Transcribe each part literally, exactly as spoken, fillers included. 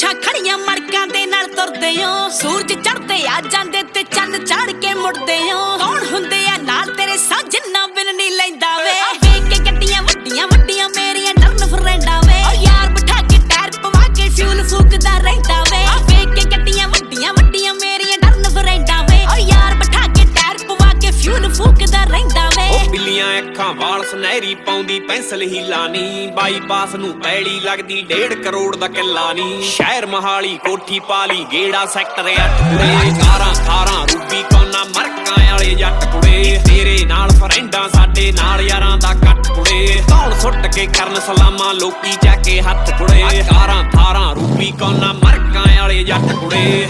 ਮੁੱਛਾਂ ਖੜੀਆਂ ਮੜਕਾਂ ਦੇ ਨਾਲ ਤੁਰਦੇ ਓ ਸੂਰਜ ਚੜ੍ਹਦੇ ਆ ਜਾਂਦੇ ਤੇ ਚੰਨ ਚਾੜ ਕੇ ਮੁੜਦੇ ਓ ਕੌਣ ਹੁੰਦੇ ਆ ਨਾਲ ਤੇਰੇ ਸਾਜਨਾ ਬਿਨ ਨਹੀਂ ਲੈਂਦਾ ਵੇ ਵੇਖ ਕੇ ਗੱਡੀਆਂ ਵੱਡੀਆਂ ਵੱਡੀਆਂ ਮੇਰੀਆਂ ਟਰਨ ਫਰੈਂਡਾਂ ਵੇ ਓ ਯਾਰ ਬਿਠਾ ਕੇ ਟਾਇਰ ਪਵਾ ਕੇ ਫਿਊਲ ਫੂਕਦਾ ਰਹਿੰਦਾ ਵੇ ਵੇਖ ਕੇ ਗੱਡੀਆਂ ਵੱਡੀਆਂ ਵੱਡੀਆਂ ਮੇਰੀਆਂ ਟਰਨ ਫਰੈਂਡਾਂ ਵੇ ਓ ਯਾਰ ਬਿਠਾ ਕੇ ਟਾਇਰ ਪਵਾ ਕੇ ਫਿਊਲ ਫੂਕਦਾ ਰਹਿੰਦਾ ਵੇ ਓ ਬਿੱਲੀਆਂ ਅੱਖਾਂ ਵਾਲ ਸੁਨਹਿਰੀ ਪਾਉਂਦੀ ਪੈਨਸਲ ਹੀਲਾ ਨੀ ਬਾਈਪਾਸ ਨੂੰ ਪੈੜੀ ਲੱਗਦੀ ਡੇਢ ਕਰੋੜ ਦਾ ਕਿੱਲਾ ਨੀ ਸ਼ਹਿਰ ਮਹਾਲੀ ਕੋਠੀ ਪਾਲੀ ਗੇੜਾ ਸੈਕਟਰ ਅੱਠ ਕੁੜੇ ਕਾਰਾਂ ਕਾਰਾਂ ਰੂਬੀ ਕੋਨਾ ਮਰਕਾਂ ਵਾਲੇ ਜੱਟ ਕੁੜੇ ਤੇਰੇ ਨਾਲ ਫਰੈਂਡਾਂ ਸਾਡੇ ਨਾਲ ਯਾਰਾਂ ਦਾ ਕੱਟ ਕੁੜੇ ਧੌਣ ਸੁੱਟ ਕੇ ਕਰਨ ਸਲਾਮਾਂ ਲੋਕੀ ਚੱਕ ਕੇ ਹੱਥ ਕੁੜੇ ਕਾਰਾਂ ਕਾਰਾਂ ਰੂਬੀ ਕੋਨਾ ਮਰਕਾਂ ਵਾਲੇ ਜੱਟ ਕੁੜੇ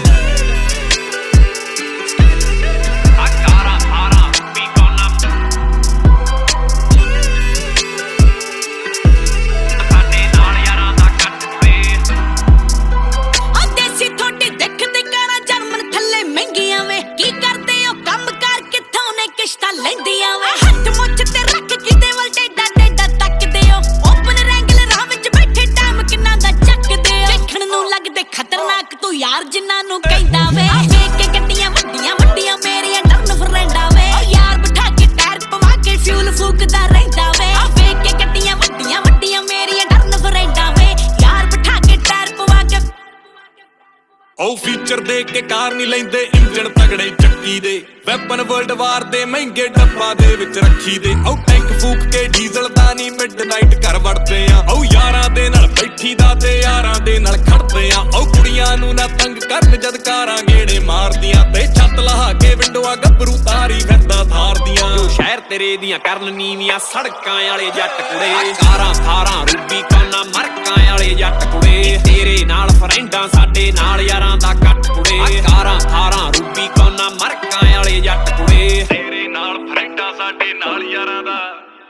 ਲੈਂਦੀਆਂ ਵੇ ਹੱਥ ਮੁੱਛ ਤੇ ਰੱਖ ਕਿਤੇ ਵੱਲ ਟੇਡਾ ਟੇਡਾ ਤੱਕਦੇ ਓ ਓਪਨ ਰੈਂਗਲ ਰਾਹ ਵਿੱਚ ਬੈਠੇ ਟਾਈਮ ਕਿੰਨਾ ਦਾ ਚੱਕਦੇ ਓ ਦੇਖਣ ਨੂੰ ਲੱਗਦੇ ਖਤਰਨਾਕ ਤੂੰ ਯਾਰ ਜਿੰਨਾਂ ਨੂੰ ਕਹਿੰਦਾ ਵੇ ਵੇਖ ਕੇ ਗੱਡੀਆਂ ਵੱਡੀਆਂ ਵੱਡੀਆਂ ਮੇਰੀਆਂ ਟਰਨ ਫਰੈਂਡਾਂ ਵੇ ਓ ਯਾਰ ਬਿਠਾ ਕੇ ਟਾਇਰ ਪਵਾ ਕੇ ਫਿਊਲ ਫੂਕਦਾ ਰਹਿੰਦਾ ਵੇ ਵੇਖ ਕੇ ਗੱਡੀਆਂ ਵੱਡੀਆਂ ਵੱਡੀਆਂ ਮੇਰੀਆਂ ਟਰਨ ਫਰੈਂਡਾਂ ਵੇ ਯਾਰ ਬਿਠਾ ਕੇ ਟਾਇਰ ਪਵਾ ਕੇ ਓ ਫੀਚਰ ਦੇ ਕੇ ਕਾਰ ਨਹੀਂ ਲੈਂਦੇ ਇੰਜਣ ਤਗੜੇ ਚੱਕੀ ਦੇ ਵੈਪਨ ਵਰਲਡ ਵਾਰ ਦੇ ਮਹਿੰਗੇ ਡੱਬਾ ਦੇ ਵਿੱਚ ਰੱਖੀ ਦੇ ਓ ਟੈਂਕ ਫੂਕ ਕੇ ਡੀਜ਼ਲ ਦਾ ਨਹੀਂ ਮਿਡਨਾਈਟ ਘਰ ਵੜਦੇ ਆ ਓ ਯਾਰਾਂ ਦੇ ਨਾਲ ਬੈਠੀ ਦਾ ਤੇ ਯਾਰਾਂ ਦੇ ਨਾਲ ਖੜਦੇ ਆ ਓ ਕੁੜੀਆਂ ਨੂੰ ਨਾ ਤੰਗ ਕਰਨ ਜਦ ਕਾਰਾਂ ਗੇੜੇ ਮਾਰਦੀਆਂ ਤੇ ਛੱਤ ਲਹਾ ਕੇ ਵਿੰਡੋਆਂ ਗੱਭਰੂ ਤਾਰੀ ਫਿਰਦਾ ਥਾਰਦੀਆਂ ਜੋ ਸ਼ਹਿਰ ਤੇਰੇ ਦੀਆਂ ਕਰਨ ਨੀਵੀਆਂ ਸੜਕਾਂ ਵਾਲੇ ਜੱਟ ਕੁੜੇ ਕਾਰਾਂ ਥਾਰਾਂ ਰੂਬੀ ਕੋਨਾ ਮਰਕਾਂ ਵਾਲੇ ਜੱਟ ਕੁੜੇ ਤੇਰੇ ਨਾਲ ਫਰੈਂਡਾਂ ਸਾਡੇ ਨਾਲ ਯਾਰਾਂ ਦਾ ਕੱਟ ਕੁੜੇ ਕਾਰਾਂ ਥਾਰਾਂ ਰੂਬੀ ਕੋਨਾ ਮਰਕਾਂ ਵਾਲੇ ਜੱਟ ਕੁੜੇ ਤੇਰੇ ਨਾਲ ਫਰੈਂਡਾਂ ਸਾਡੇ ਨਾਲ ਯਾਰਾਂ ਦਾ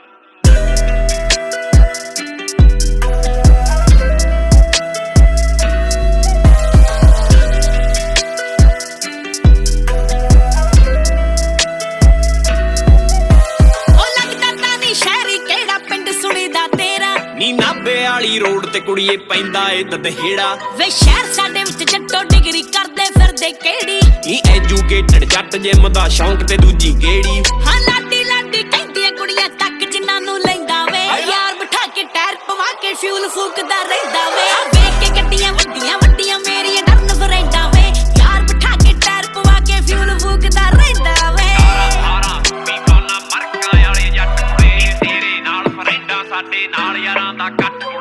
ਨੀ ਨਾਭੇ ਵਾਲੀ ਰੋਡ ਤੇ ਕੁੜੀਏ ਪੈਂਦਾ ਏ ਦਦਹੇੜਾ ਵੇ ਸ਼ਹਿਰ ਸਾਡੇ ਵਿੱਚ ਜੱਟੋ ਡਿਗਰੀ ਕਰਦੇ ਫਿਰਦੇ ਕਿਹੜੀ ਨੀ ਐਜੂਕੇਟਡ ਜੱਟ ਜਿਮ ਦਾ ਸ਼ੌਂਕ ਤੇ ਦੂਜੀ ਗੇੜੀ ਹਾਂ ਲਾਡੀ ਲਾਡੀ ਕਹਿੰਦੀਆਂ ਕੁੜੀਆਂ ਤੱਕ ਜਿੰਨਾਂ ਨੂੰ ਲੈਂਦਾ ਵੇ ਯਾਰ ਬਿਠਾ ਕੇ ਟਾਇਰ ਪਵਾ ਕੇ ਫਿਊਲ ਫੂਕਦਾ ਰਹਿੰਦਾ ਵੇ ਵੇਖ ਕੇ ਗੱਡੀਆਂ ਵੱਡੀਆਂ ਵੱਡੀਆਂ ਮੇਰੀਆਂ ਟਰਨ ਫਰੈਂਡਾਂ ਵੇ ਯਾਰ ਬਿਠਾ ਕੇ ਟਾਇਰ ਪਵਾ ਕੇ ਫਿਊਲ ਫੂਕਦਾ ਰਹਿੰਦਾ ਵੇ ਸਾਰਾ ਰੂਬੀ ਕੋਨਾ ਮਰਕਾਂ ਵਾਲੇ ਜੱਟ ਕੁੜੇ ਤੇਰੇ ਨਾਲ ਫਰੈਂਡਾਂ ਸਾਡੇ ਨਾਲ ਯਾਰਾਂ ਦਾ ਕੱਟ